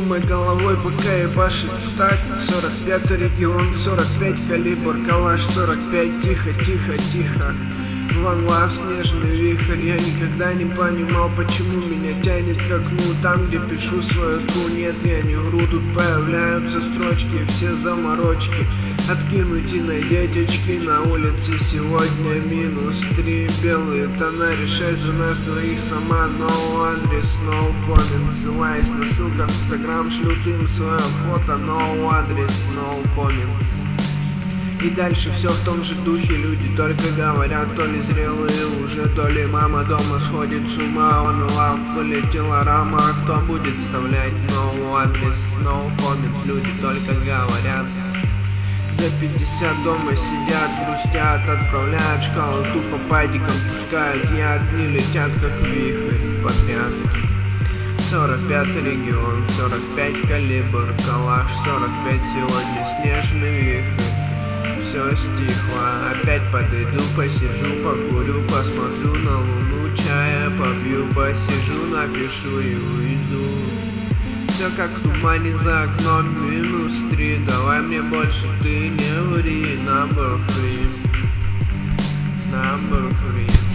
думай головой, пока ебашит стать. 45-й регион, 45 калибр, калаш 45, тихо, тихо, тихо. Ван Лав, снежный вихрь. Я никогда не понимал, почему меня тянет к окну. Там, где пишу свою ту, нет, я не вру. Тут появляются строчки, все заморочки. Откинуть и надеть очки. На улице сегодня -3. Белые тона, решай за нас двоих сама. No адрес, no comment. Ссылаясь на ссылку в Инстаграм, шлю им свое фото. No адрес, no comment. И дальше все в том же духе. Люди только говорят, то ли зрелые уже, то ли мама дома сходит с ума. Он лав, полетела рама, кто будет вставлять no адрес, no comment. Люди только говорят. За 50 дома сидят, грустят, отправляют шкалу, тупо падиком пускают яд, не летят как вихрь подряд. 45-й регион, 45 калибр, калаш 45, сегодня снежный вихрь. Все стихло, опять подойду, посижу, покурю, посмотрю на луну, чая попью, посижу, напишу и уйду. Все как в тумане за окном, -3. Давай мне больше ты не ври. Number 3.